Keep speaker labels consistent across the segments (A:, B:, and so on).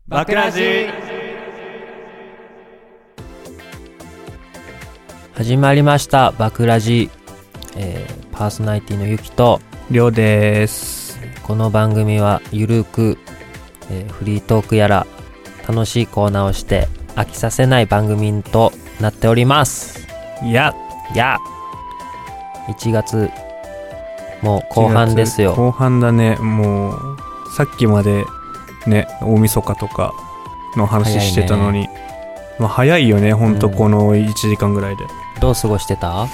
A: バクラジ。
B: 始まりましたバクラジ、パーソナリティのゆきと
A: りょうです。
B: この番組はゆるく、フリートークやら楽しいコーナーをして飽きさせない番組となっております。1月もう後半ですよ。
A: 後半だね。もうさっきまでね、大晦日とかの話してたのに、まあ、早いよねほんと。この1時間ぐらいで、
B: どう過ごしてた？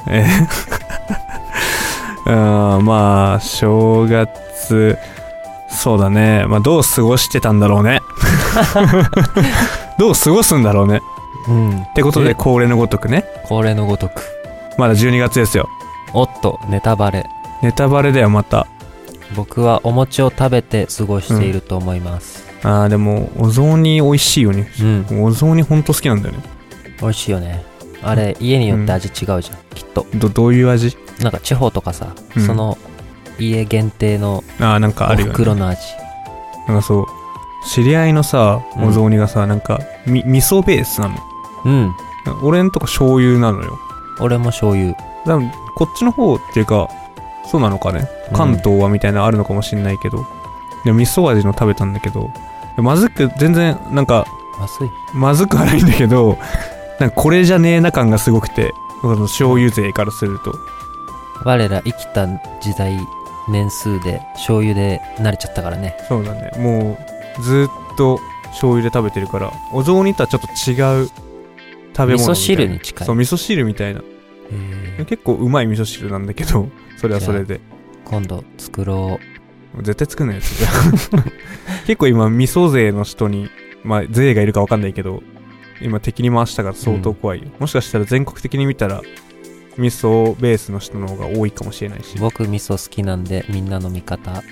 A: まあ正月、そうだね、まあどう過ごしてたんだろうねどう過ごすんだろうね、ってことで恒例のごとくね、
B: 恒例のごとく
A: まだ12月ですよ。
B: おっと、ネタバレ
A: だよまた。
B: 僕はお餅を食べて過ごしていると思います。
A: でもお雑煮美味しいよね。お雑煮ほんと好きなんだよね。
B: 美味しいよねあれ。家によって味違うじゃん、きっと。
A: どういう味？
B: なんか地方とかさ、その家限定の
A: なんかあるよね、
B: お袋の味。
A: なんかそう、知り合いのさお雑煮がさ、なんか味噌ベースなの。俺んとこ醤油なのよ。
B: 俺も醤油。
A: だからこっちの方っていうか、そうなのかね、関東はみたいなのあるのかもしんないけど、でも味噌味の食べたんだけど、全然なんかまずくはないんだけど、なんかこれじゃねえな感がすごくて、醤油勢からすると。
B: 我ら生きた時代年数で醤油で慣れちゃったからね。
A: そうだね、もうずっと醤油で食べてるから、お雑煮とはちょっと違う食べ物みたいな。味
B: 噌汁に近い。
A: そう、味噌汁みたいな。結構うまい味噌汁なんだけど、それはそれで
B: 今度作ろ
A: う。絶対作んないやつじゃん結構今味噌勢の人に、まあ勢がいるか分かんないけど、今敵に回したから相当怖いよ、もしかしたら全国的に見たら味噌ベースの人の方が多いかもしれないし。
B: 僕味噌好きなんで、みんなの味方。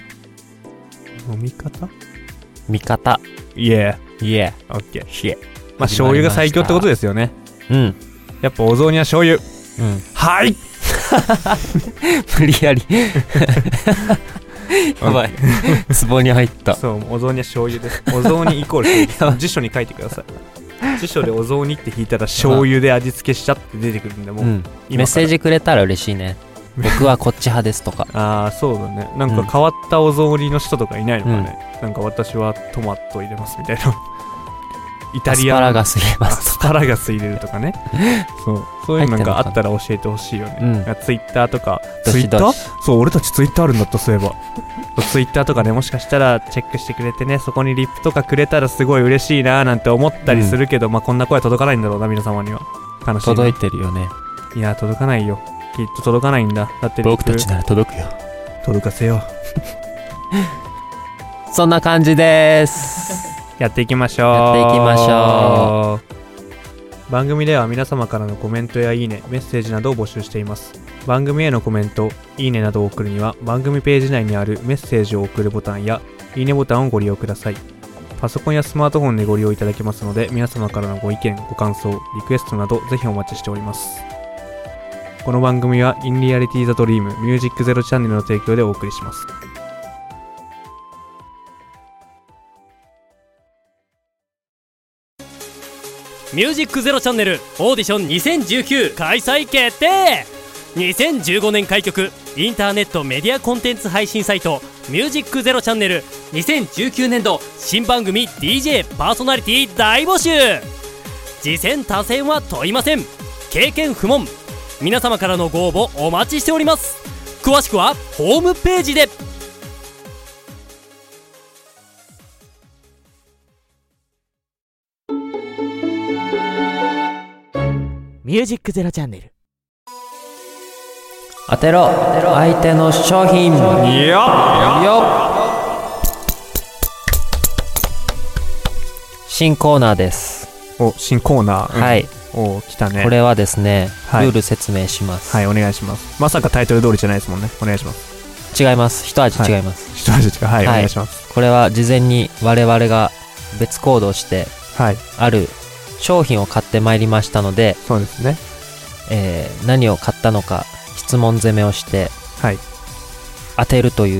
A: イエーオッケー。まあ醤油が最強ってことですよね。やっぱお雑煮は醤油。はい
B: 無理やりやばい壺に入った。
A: そう、お雑煮は醤油です。お雑煮イコール醤油辞書に書いてください。辞書でお雑煮って引いたら醤油で味付けしちゃって出てくるんで、もう、
B: メッセージくれたら嬉しいね。僕はこっち派ですとか
A: そうだね。なんか変わったお雑煮の人とかいないのかね、なんか私はトマト入れますみたいなイタリアン
B: アス
A: パラガス入れるとかねそういうのがあったら教えてほしいよね。ツイッターとか。ツイッター？そう、俺たちツイッターあるんだった。そういえばツイッターとかね、もしかしたらチェックしてくれてね、そこにリップとかくれたらすごい嬉しいななんて思ったりするけど、まあこんな声届かないんだろうな、皆様には。悲しい。
B: 届いてるよね。
A: いや、届かないよ、きっと届かないんだ。だって
B: 僕たちなら届くよ。
A: 届かせよ
B: うそんな感じです。
A: やっていきましょう。番組では皆様からのコメントやいいね、メッセージなどを募集しています。番組へのコメント、いいねなどを送るには、番組ページ内にあるメッセージを送るボタンやいいねボタンをご利用ください。パソコンやスマートフォンでご利用いただけますので、皆様からのご意見、ご感想、リクエストなどぜひお待ちしております。この番組はインリアリティザドリームミュージックゼロチャンネルの提供でお送りします。
C: ミュージックゼロチャンネルオーディション2019開催決定。2015年開局、インターネットメディアコンテンツ配信サイトミュージックゼロチャンネル2019年度新番組 DJ パーソナリティ大募集。次戦他戦は問いません。経験不問。皆様からのご応募お待ちしております。詳しくはホームページで。
D: ミュージックゼロチャンネル。
B: 当てろ相手の商品。新コーナーです。
A: 新コーナー。
B: はい。
A: 来たね。
B: これはですね、ルール説明します。
A: はい、お願いします。まさかタイトル通りじゃないですもんね。お願いします。
B: 違います。一味違います。
A: 一味違う。はい、お願いします。
B: これは事前に我々が別行動して、ある商品を買ってまいりましたので、
A: そうですね。
B: 何を買ったのか質問攻めをして、当てるという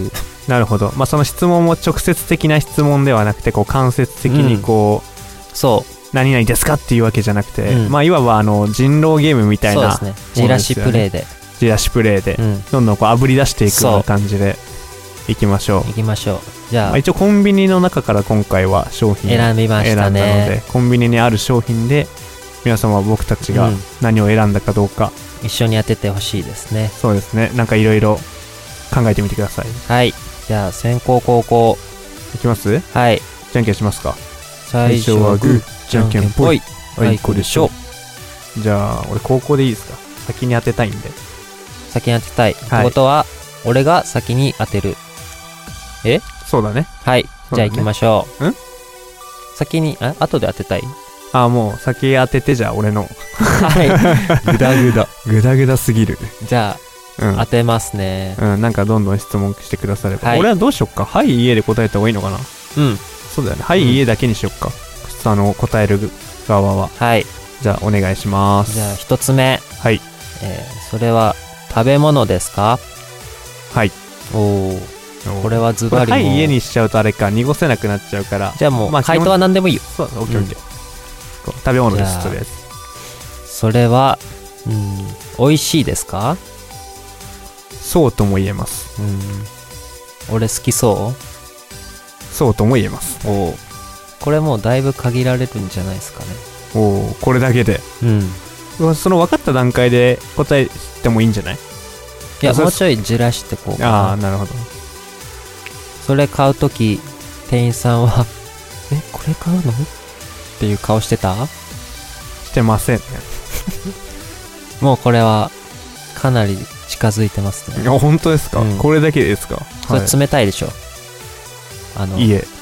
A: なるほど。まあその質問も直接的な質問ではなくて、こう間接的にこう、
B: そ
A: 何々ですかっていうわけじゃなくて、
B: うん
A: まあいわば人狼ゲームみたいな、
B: そうですね。じらしプレイで。
A: じらしプレイで、
B: うん。
A: どんどんこう炙り出していくような感じでいきましょう。
B: 行きましょう。じゃあ
A: まあ、一応コンビニの中から今回は商品を
B: 選びました
A: 選んだので、
B: ね。
A: コンビニにある商品で皆様は僕たちが
B: うん
A: 何を選んだかどうか、
B: 一緒に当ててほしいですね。
A: そうですね、なんかいろいろ考えてみてください。
B: はい。じゃあ先攻後攻。
A: いきます？
B: はい。
A: じゃんけんしますか。
B: 最初はグー、
A: じゃんけんぽい。
B: あいこでしょ。
A: じゃあ俺高校でいいですか？先に当てたいんで。
B: 先に当てたい。ってことは、俺が先に当てる。
A: そうだね。
B: はい。
A: そうだね
B: じゃあ行きましょう。
A: ん
B: 先に、後で当てたい？
A: あ、もう先当てて、じゃあ俺の。
B: は
A: グダグダ。グダグダすぎる。
B: い。じゃあ、当てますね。
A: うん、なんかどんどん質問してくだされば。
B: はい
A: 俺はどうしよっか。はい、家で答えた方がいいのかな。
B: うん。
A: そうだよね。はい、家だけにしよっか。答える側は。
B: はい。
A: じゃあお願いします。
B: じゃあ一つ目。
A: はい。
B: それは、食べ物ですか？
A: はい。
B: おー。これはズバリも。
A: はい、家にしちゃうとあれか、濁せなくなっちゃうから。
B: じゃあもう、
A: まあ
B: 回答は何でもいいよ。
A: そう、オッケーオッケー。こう食べ物です、
B: じゃあ
A: とりあえず。
B: それは、美味しいですか？
A: そうとも言えます。
B: 俺好きそ
A: そうとも言えます。
B: う？おー。これもうだいぶ限られるんじゃないですかね。
A: おお、これだけで。その分かった段階で答えてもいいんじゃない？
B: いや、
A: そう
B: もうちょいじらしてこうかな。
A: ああ、なるほど。
B: それ買うとき、店員さんは、これ買うのっていう顔してた？
A: してませんね。
B: もうこれは、かなり近づいてますね。
A: あ、本当ですか？
B: うん
A: これだけですか？
B: それ冷たいでしょ？
A: いえ。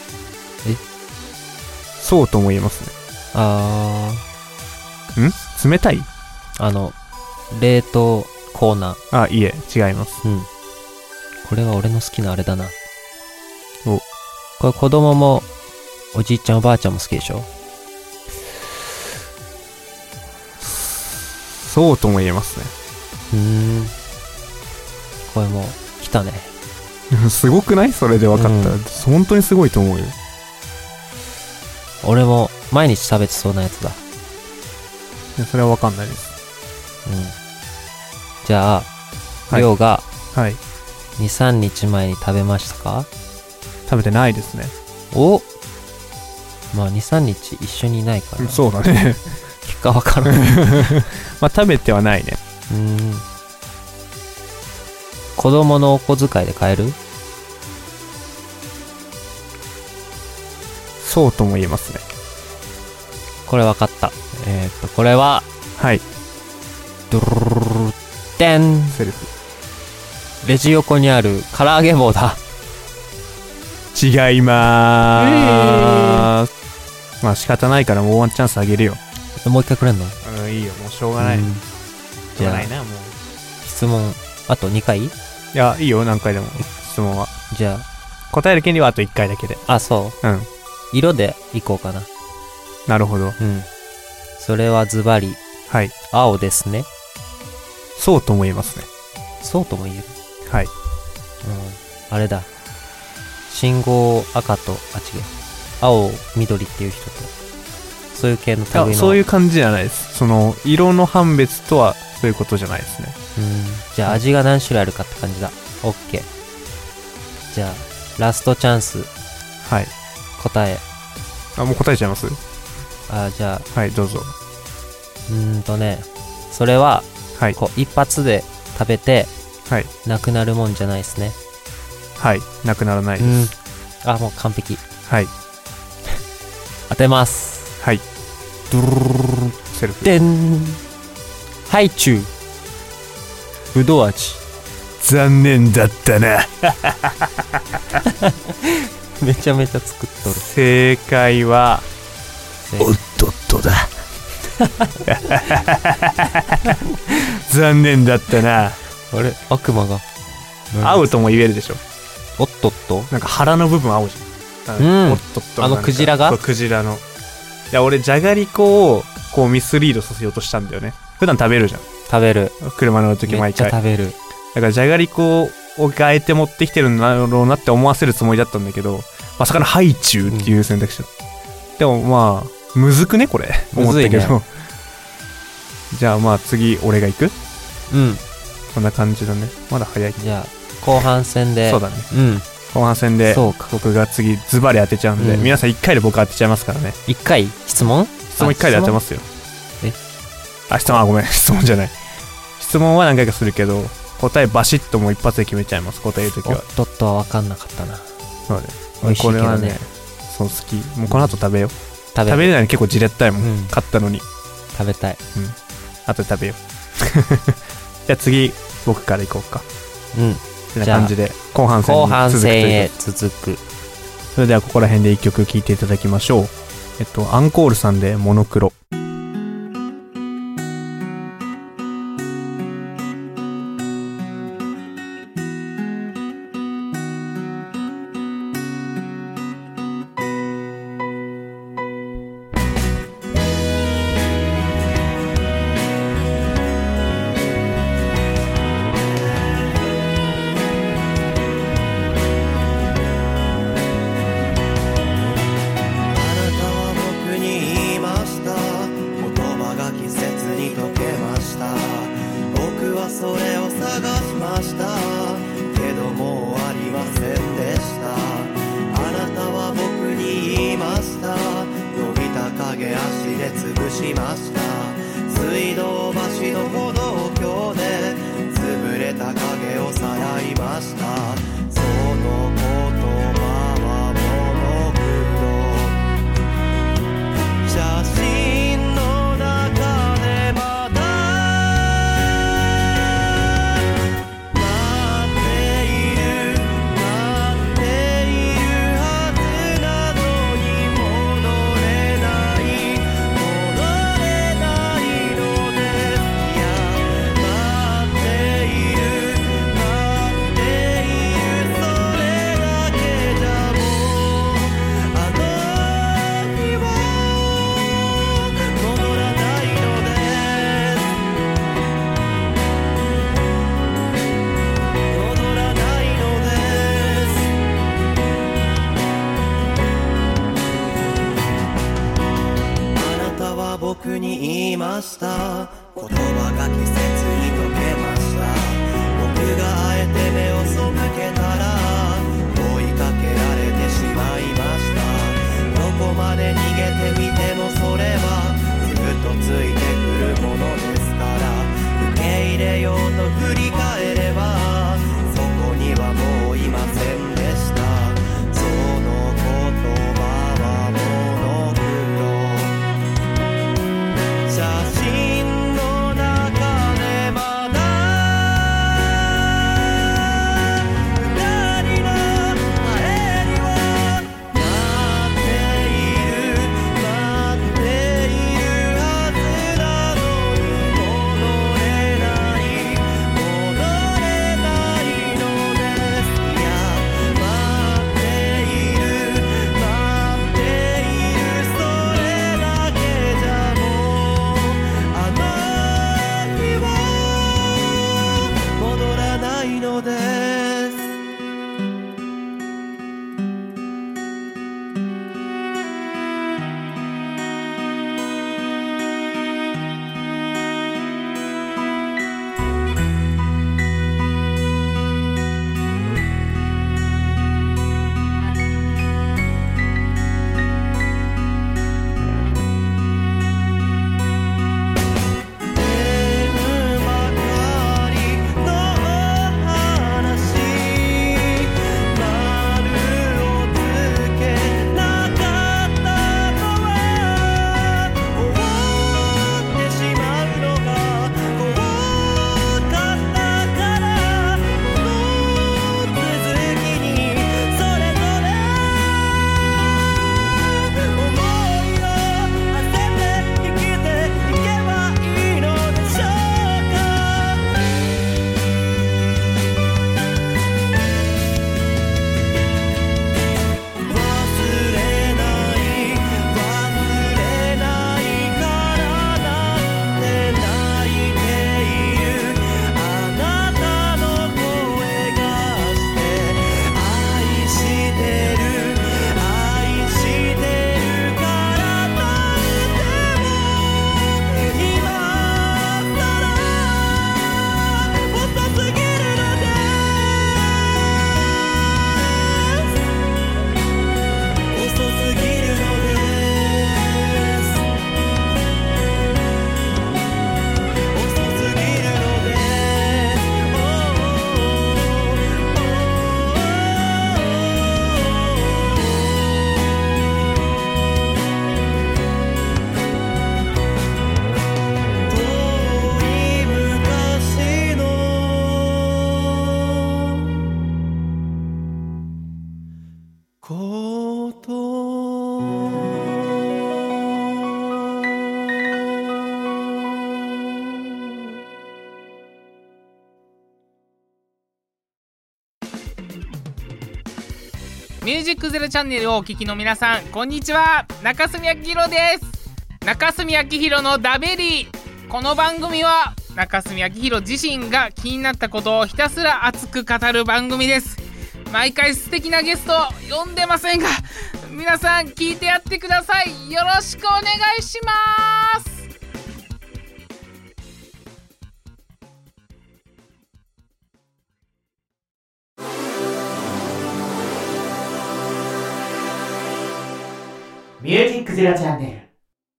A: そうとも言えますね。冷たい？
B: 冷凍コーナー。
A: あ、いえ、違います。
B: これは俺の好きなあれだな。
A: お。
B: これ子供も、おじいちゃんおばあちゃんも好きでしょ？
A: そうとも言えますね。
B: これもう、来たね。
A: すごくない？それで分かったら。本当にすごいと思うよ。
B: 俺も、毎日食べてそうなやつだ。
A: いやそれは分かんないです。
B: じゃあ、
A: はい
B: 量が、
A: はい。
B: 2、3日前に食べましたか？
A: 食べてないですね。
B: お、まあ2、3日一緒にいないから、
A: そうだね。
B: 結果わからない。
A: まあ食べてはないね。
B: 子供のお小遣いで買える？
A: そうとも言えますね。
B: これわかった。これは、
A: はい。
B: ドゥルルルルルでん。
A: セルフ。
B: レジ横にある唐揚げ棒だ。
A: 違いまーす。まあ仕方ないからもうワンチャンスあげるよ。
B: もう一回くれんの？
A: うん、いいよ。もうしょうがない。しょう
B: じゃあ
A: がないな、もう。
B: 質問、あと2回？
A: いや、いいよ、何回でも。質問は。
B: じゃ
A: 答える権利はあと1回だけで。
B: あ、そう。
A: うん。
B: 色でいこうかな。
A: なるほど。
B: それはズバリ、
A: はい。
B: 青ですね。
A: そうとも言えますね。
B: そうとも言える。
A: はい。
B: あれだ。信号赤と、違う。青、緑っていう人と、そういう系の類の。
A: そういう感じじゃないです。その、色の判別とはそういうことじゃないですね。
B: じゃあ味が何種類あるかって感じだ。オッケー。じゃあ、ラストチャンス。
A: はい。
B: 答え。
A: あ、もう答えちゃいます？
B: じゃあ、
A: はい、どうぞ。
B: それは、
A: はい。
B: こう、一発で食べて、
A: はい。
B: なくなるもんじゃないですね。
A: はい。なくならないです。
B: もう完璧。
A: はい。
B: 当てます。
A: はい。
B: ドゥルルルルル
A: セルフ。
B: でん。ハイチュウ。ぶどう味。
A: 残念だったな。
B: めちゃめちゃ作っとる。
A: 正解は、おっとっとだ。残念だったな。
B: あれ悪魔が。
A: 青とも言えるでしょ。
B: おっとっと。
A: なんか腹の部分青じゃん。おっとっと。
B: クジラが？
A: そうクジラの。いや、俺、じゃがりこを、こうミスリードさせようとしたんだよね。普段食べるじゃん。
B: 食べる。
A: 車乗るとき毎回。
B: めっちゃ食べる。
A: だから、じゃがりこを変えて持ってきてるんだろうなって思わせるつもりだったんだけど、まさかのハイチュウっていう選択肢だった、でもまあむずくねこれ思ったけど、
B: ね、
A: じゃあまあ次俺が行く。こんな感じだね。まだ早い。
B: じゃあ後半戦で。
A: そうだね。後半戦で僕が次ズバリ当てちゃうんで、皆さん1回で僕当てちゃいますからね。
B: 1回質問
A: 1回で当てますよ。ごめん、質問じゃない。質問は何回かするけど、答えバシッともう一発で決めちゃいます。答えるときは。
B: おっとは分かんなかったな。
A: そうね。
B: 美味しいけどね。
A: これはね、そう好き。もうこの後食べよう。
B: 食べ
A: れないの結構じれったいもん。買ったのに。
B: 食べたい。
A: 後で食べよう。じゃあ次僕から行こうか。こんな感じで後半戦へ
B: 続く。
A: それではここら辺で一曲聴いていただきましょう。アンコールさんでモノクロ。
E: 僕に言いました。言葉が季節に溶けました。僕があえて目を背けたら追いかけられてしまいました。どこまで逃げてみてもそれはずっとついてくるものですから、受け入れようと振り返ればそこにはもういませんでした。その言葉はモノクロ、写真の中でまだ二人の帰りを待っているはずだ
F: ミュージックゼロチャンネルをお聞きの皆さん、こんにちは。中住明宏です。中住明宏のダベリー。この番組は中住明宏自身が気になったことをひたすら熱く語る番組です。毎回素敵なゲストを呼んでませんが、皆さん聞いてやってください。よろしくお願いします。
D: ミュージックゼロチャンネ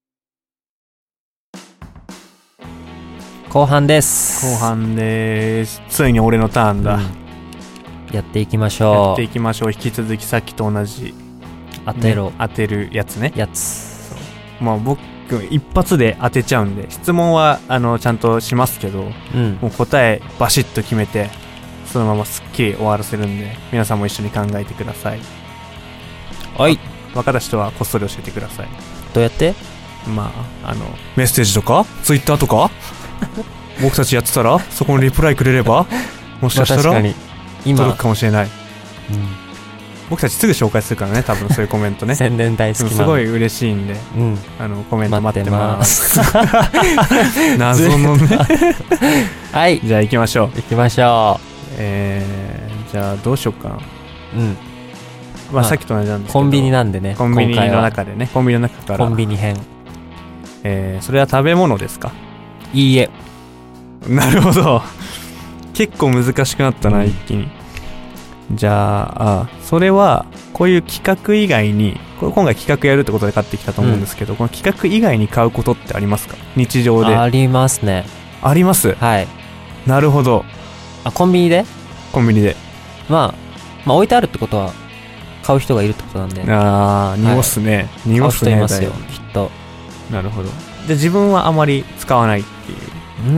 D: ル
B: 後半です。
A: 後半です。ついに俺のターンだ。
B: やっていきまし
A: や
B: ょう。
A: っていきましょう。引き続きさっきと同じ、
B: 当てろ、
A: ね、当てるやつね。
B: やつ。
A: まあ僕一発で当てちゃうんで、質問はちゃんとしますけど、もう答えバシッと決めてそのまますっきり終わらせるんで、皆さんも一緒に考えてください。
B: はい。
A: 分かった人はこっそり教えてください。
B: どうやって？
A: まあメッセージとかツイッターとか僕たちやってたらそこにリプライくれればもしかしたら届くかもしれない。僕たちすぐ紹介するからね、多分そういうコメントね。
B: 宣伝大好きなの。
A: すごい嬉しいんで、コメント待ってます。
B: 謎
A: のね。
B: はい。
A: じゃあ行きましょう。
B: 行きましょう。
A: じゃあどうしようかな。まあさっきと同じなんですけど、
B: コンビニなんでね。
A: コンビニの中でね、コンビニの中から。
B: コンビニ編。
A: それは食べ物ですか？
B: いいえ。
A: なるほど。結構難しくなったな、一気に。じゃあ、それはこういう企画以外に、今回企画やるってことで買ってきたと思うんですけど、この企画以外に買うことってありますか？日常で。
B: ありますね。
A: あります。
B: はい。
A: なるほど。
B: コンビニで？
A: コンビニで。
B: まあ置いてあるってことは買う人がいるってことなんで。
A: 濁すね。濁すね。
B: 買う人いますよ、きっと。
A: なるほど。で自分はあまり使わないっていう。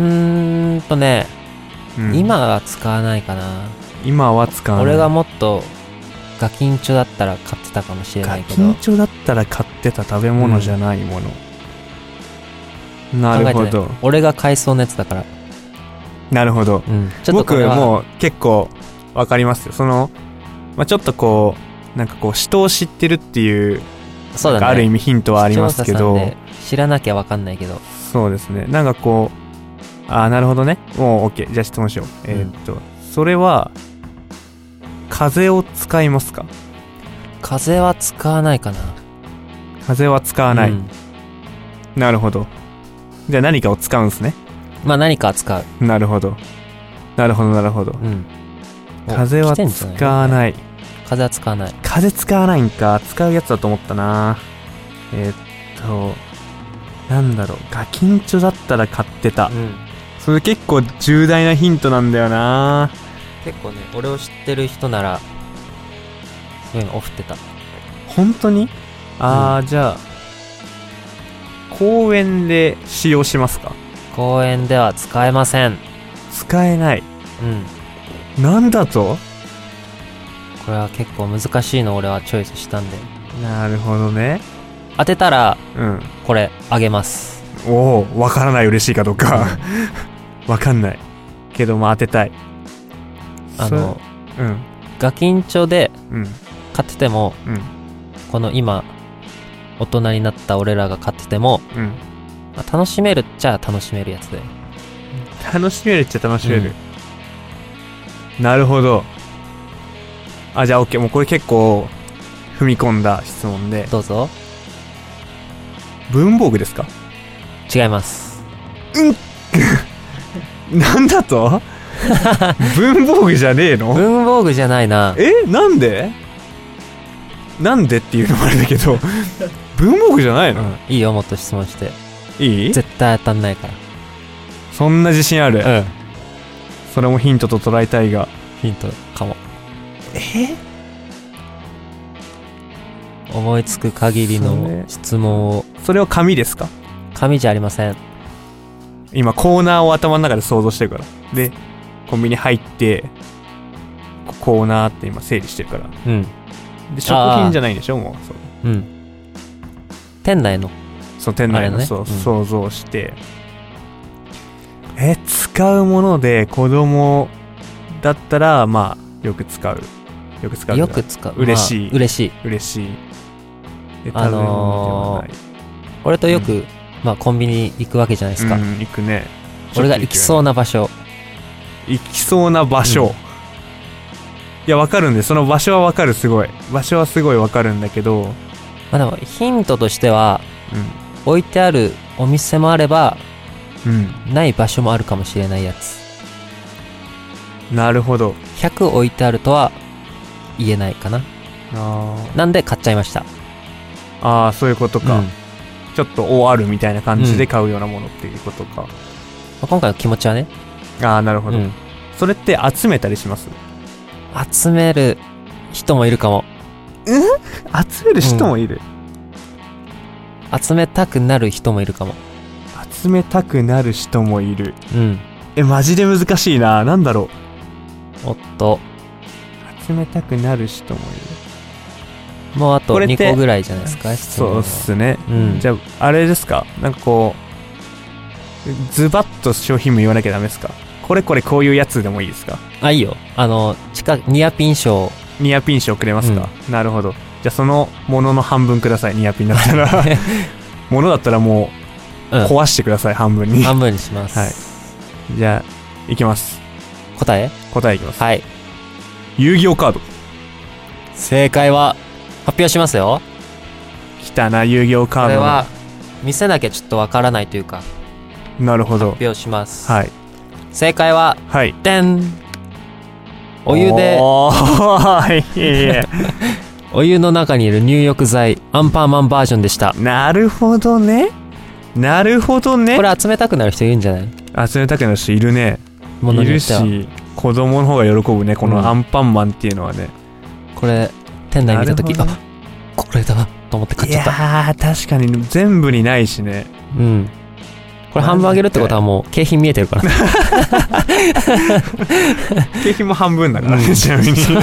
B: 今は使わないかな。
A: 今は使わない。
B: 俺がもっとガキンチョだったら買ってたかもしれないけど。
A: ガキンチョだったら買ってた食べ物じゃないもの。なるほど。
B: 俺が買いそうなやつだから。
A: なるほど。僕もう結構わかりますよ。ちょっとこうなんかこう人を知ってるっていう、
B: そうだね、
A: ある意味ヒントはありますけど、
B: 知らなきゃわかんないけど。
A: そうですね。なんかこう、なるほどね。もう OK。じゃあ質問しよう。それは風を使いますか？
B: 風は使わないかな。
A: 風は使わない。なるほど。じゃあ何かを使うんですね。
B: まあ何かは使う。
A: なるほど。なるほどなるほど。風は使わない。
B: 風は使わない。
A: 風使わないんか。使うやつだと思ったな。なんだろう。ガキンチョだったら買ってた。それ結構重大なヒントなんだよな。
B: 結構ね、俺を知ってる人ならそういうのオフってた。
A: 本当に？じゃあ公園で使用しますか？
B: 公園では使えません。
A: 使えない。なんだと？
B: これは結構難しいの俺はチョイスしたんで。
A: なるほどね。
B: 当てたら、これあげます。
A: おお、わからない。嬉しいかどうかわかんないけど、当てたい。
B: ガキンチョで買ってても、この今大人になった俺らが買ってても、楽しめるっちゃ楽しめるやつで。
A: 楽しめるっちゃ楽しめる。なるほど。じゃあ OK。もうこれ結構踏み込んだ質問で。
B: どうぞ。
A: 文房具ですか？
B: 違います。
A: なんだと？文房具じゃねえの？
B: 文房具じゃないな。
A: なんで？なんでっていうのもあれだけど文房具じゃないの？
B: いいよ、もっと質問して。
A: いい？
B: 絶対当たんないから。
A: そんな自信ある？それもヒントと捉えたいが。
B: ヒントかも。思いつく限りの質問を。
A: それは紙ですか？
B: 紙じゃありません。
A: 今コーナーを頭の中で想像してるから。でコンビニ入ってコーナーって今整理してるから。で食品じゃないんでしょ？もう
B: 店内の
A: 店内の想像して、使うもので子供だったらよく使う。 よく使う。
B: よく使う。
A: 嬉しい、
B: まあ、嬉しい。
A: 嬉しい。で食べ物ではない。
B: 俺とよく、まあコンビニ行くわけじゃないですか。
A: 行くね。
B: 俺が行きそうな場所。
A: 行きそうな場所。いや、わかるんで、その場所はわかる、すごい。場所はすごいわかるんだけど。
B: まあでも、ヒントとしては、置いてあるお店もあれば、ない場所もあるかもしれないやつ。
A: なるほど。
B: 100置いてあるとは言えないかな。なんで買っちゃいました。
A: ああ、そういうことか。ちょっとあるみたいな感じで買うようなものっていうことか。
B: 今回の気持ちはね。
A: ああ、なるほど。それって集めたりします？
B: 集める人もいるかも。
A: 集める人もいる、
B: 集めたくなる人もいるかも。
A: 集めたくなる人もいる。マジで難しいな。なんだろ
B: う。おっと。
A: 集めたくなる人もいる。
B: もうあと2個ぐらいじゃないですか。
A: そうっすね。じゃあ、あれですか、なんかこう、ズバッと商品名言わなきゃダメですか？これこういうやつでもいいですか？
B: いいよ。ニアピン賞。
A: ニアピン賞くれますか？なるほど。じゃあそのものの半分ください。ニアピンだったら。ものだったらもう、壊してください、半分に。
B: 半分にします。
A: はい。じゃあ、いきます。
B: 答え
A: いきます。
B: はい。
A: 遊戯王カード。
B: 正解は、発表しますよ。
A: 来たな、遊戯王カード。
B: これは、見せなきゃちょっとわからないというか。
A: なるほど。
B: 発表します。
A: はい。
B: 正解は、でん。お湯で、お湯の中にいる入浴剤、アンパンマンバージョンでした。
A: なるほどね。なるほどね。
B: これ集めたくなる人いるんじゃない？
A: 集めたくなる人いるね。いるし、子供の方が喜ぶね、このアンパンマンっていうのはね。
B: これ、店内見たとき、これだと思って買っちゃった。
A: いやー、確かに全部にないしね。
B: これ半分あげるってことはもう景品見えてるから。
A: 景品も半分だからね、ちなみに。じ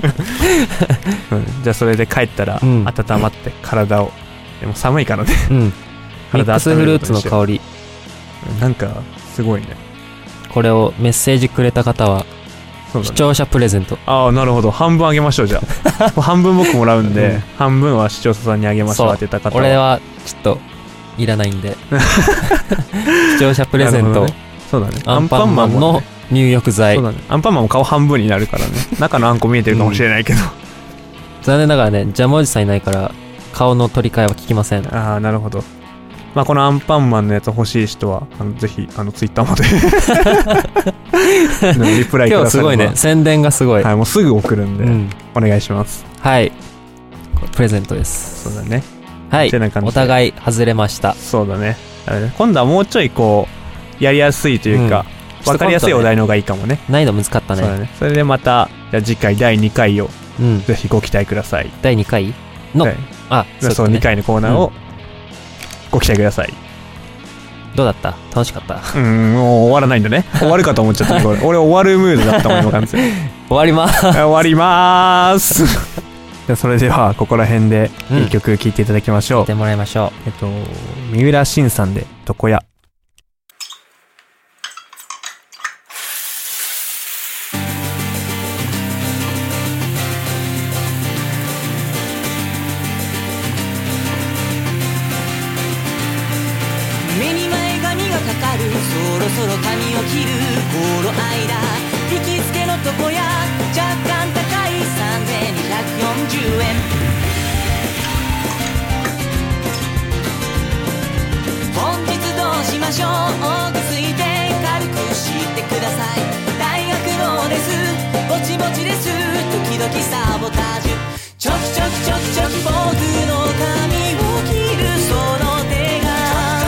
A: ゃあそれで帰ったら温まって体を。でも寒いからね。
B: ミックスフルーツの香り。
A: なんかすごいね。
B: これをメッセージくれた方は視聴者プレゼント。
A: ああ、なるほど。半分あげましょう。じゃあ半分僕もらうんで、半分は視聴者さんにあげましょう。当てた方は。
B: 俺はちょっといらないんで。視聴者プレゼント。
A: そうだね。
B: アンパンマンの入浴剤。
A: そうだね。アンパンマンも顔半分になるからね。中のあんこ見えてるかもしれないけど。
B: 残念ながらね、ジャムおじさんいないから顔の取り替えは聞きません。
A: ああ、なるほど。まあ、このアンパンマンのやつ欲しい人はぜひツイッターまでリプライください。
B: 今日すごいね、宣伝がすごい。
A: はい、もうすぐ送るんで、お願いします。
B: はい、プレゼントです。
A: そうだね。
B: はい、お互い外れました。
A: そうだね。今度はもうちょいこうやりやすいというか、分かりやすいお題の方がいいかもね。
B: 難易度難かったね。
A: そうだね。それでまたじゃあ次回第2回をぜひご期待ください。
B: 第2回の、
A: そう2回のコーナーをご期待ください。
B: どうだった？楽しかった？
A: もう終わらないんだね。終わるかと思っちゃった。俺終わるムードだったもん今完全に。
B: 終わります。
A: 終わりますじゃそれではここら辺でいい曲聴いていただきましょう。聴
B: いてもらいましょ
A: う。三浦慎さんで床屋。
E: そろそろ髪を切る頃合いだ。行きつけの床屋、若干高い3240円。本日どうしましょう。落ち着いて軽くしてください。大学のです、ぼちぼちです、時々サボタージュ。チョキチョキチョキチョキ僕の髪を切るその手が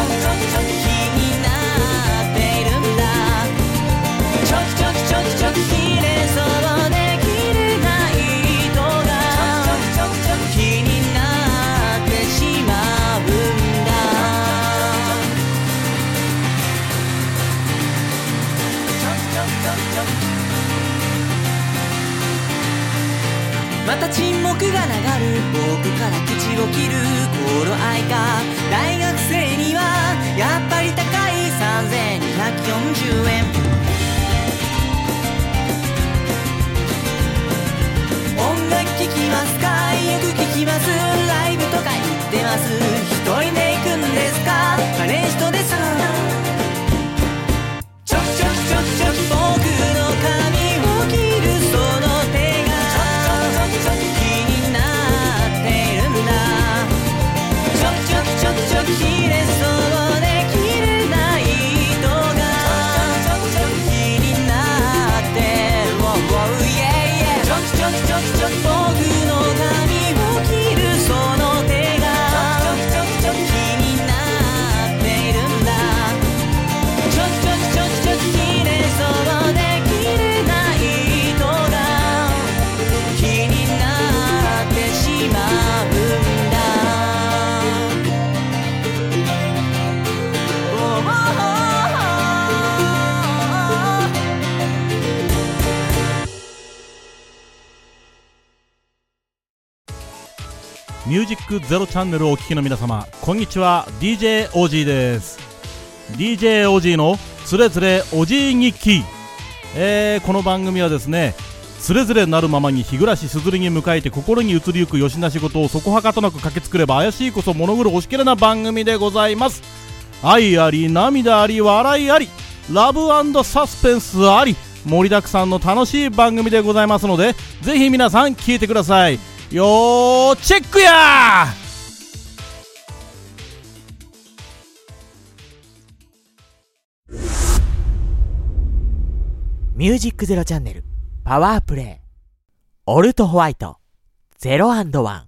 E: また沈黙が流る僕から口を切る頃合いか。大学生にはやっぱり高い3240円。音楽ますライブとか行ってます。一人で行くんですか？彼氏とです。ちょきちょきちょきちょき僕の髪を切るその手が気になっているんだ。ちょきちょきちょきちょき切れそうで切れない糸が気になって Wow yeah yeah ちょきちょきちょきちょき僕の髪を切るその手が気になっているんだ。ちょきちょきちょきちょき切れそうで切れない糸が気になってしまうんだ。
G: ミュージックゼロチャンネルをお聞きの皆様、こんにちは。 DJ オジーです。 DJ オジーのつれづれおじい日記。この番組はですね、つれづれなるままに日暮らしすずりに迎えて心に移りゆくよしな仕事をそこはかとなく駆け作れば怪しいこそ物狂押しきれな番組でございます。愛あり涙あり笑いありラブ&サスペンスあり盛りだくさんの楽しい番組でございますので、ぜひ皆さん聞いてください。よーチェックやー。
D: ミュージックゼロチャンネルパワープレイオルトホワイト0&1。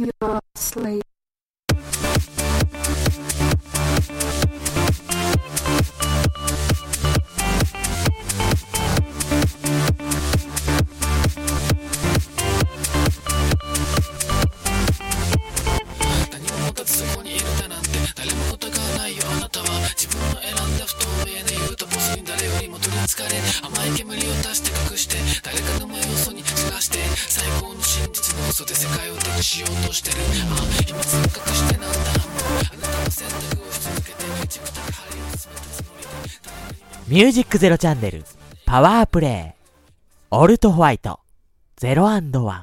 H: 甘い煙を出して隠して誰かの目を嘘に散らして最高の真実の嘘で世界を手にしようとしてる。秘密を隠してなんだもうあなたの選択をし続けて自分だけ針を進めたつもりで。
D: ミュージックゼロチャンネルパワープレイオルトホワイト0&1。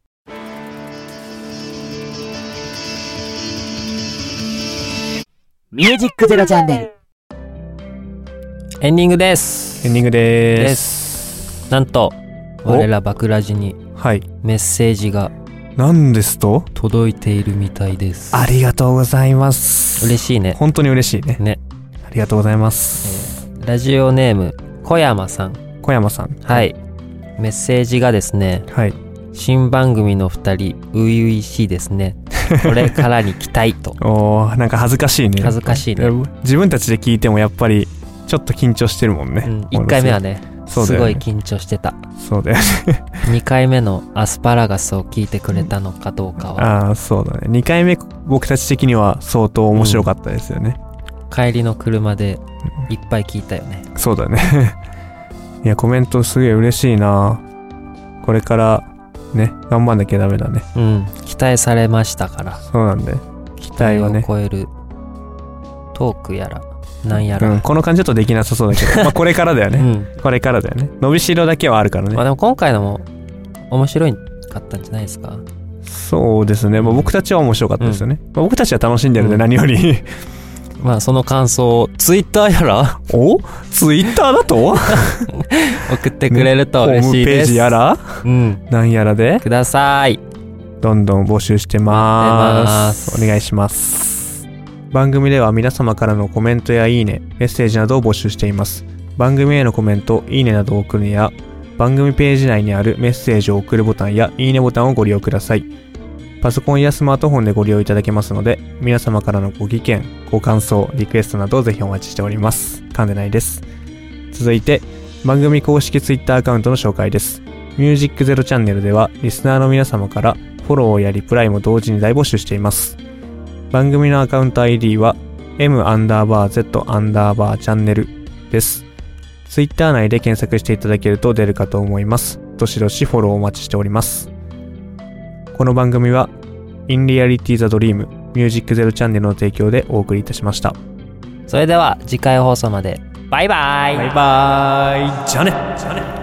D: ミュージックゼロチャンネル
B: エンディングです。
A: エンディングです。
B: なんと我らバクラジにメッセージが
A: 何ですと
B: 届いているみたいです。
A: ありがとうございます。
B: 嬉しいね。
A: 本当に嬉しいね。
B: ね。
A: ありがとうございます。
B: ラジオネーム小山さん。
A: 小山さん。
B: はい。メッセージがですね。
A: はい。
B: 新番組の2人初々しいですね。これからに期待と。
A: おー、なんか恥ずかしいね。
B: 恥ずかしいね。
A: 自分たちで聞いてもやっぱりちょっと緊張してるもんね。
B: 1回目はね、
A: す
B: ごい緊張してた。
A: そうだよね。
B: 2回目のアスパラガスを聞いてくれたのかどうかは。
A: ああ、そうだね。2回目僕たち的には相当面白かったですよね。
B: 帰りの車でいっぱい聞いたよね。
A: そうだね。いや、コメントすげえ嬉しいな。これからね、頑張んなきゃダメだね。
B: うん、期待されましたから。
A: そうなんで、
B: 期待を超えるトークやらなんやら、
A: この感じだとできなさそうだけど、まあこれからだよね。これからだよね。伸びしろだけはあるからね。
B: まあでも今回のも面白かったんじゃないですか。
A: そうですね。まあ僕たちは面白かったですよね。まあ、僕たちは楽しんでるんで何より。
B: まあその感想をツイッターやら
A: ツイッターだと
B: 送ってくれると嬉しいです。
A: ホームページやら、なんやらで
B: ください。
A: どんどん募集してます。お願いします。番組では皆様からのコメントやいいね、メッセージなどを募集しています。番組へのコメント、いいねなどを送るや、番組ページ内にあるメッセージを送るボタンやいいねボタンをご利用ください。パソコンやスマートフォンでご利用いただけますので、皆様からのご意見、ご感想、リクエストなどをぜひお待ちしております。噛んでないです。続いて、番組公式ツイッターアカウントの紹介です。ミュージックゼロチャンネルでは、リスナーの皆様からフォローやリプライも同時に大募集しています。番組のアカウント ID は、m_z_channel です。ツイッター内で検索していただけると出るかと思います。どしどしフォローお待ちしております。この番組は In Reality the Dream ミュージックゼロチャンネルの提供でお送りいたしました。
B: それでは次回放送までバイバイ。
A: バイバイ。じゃあね。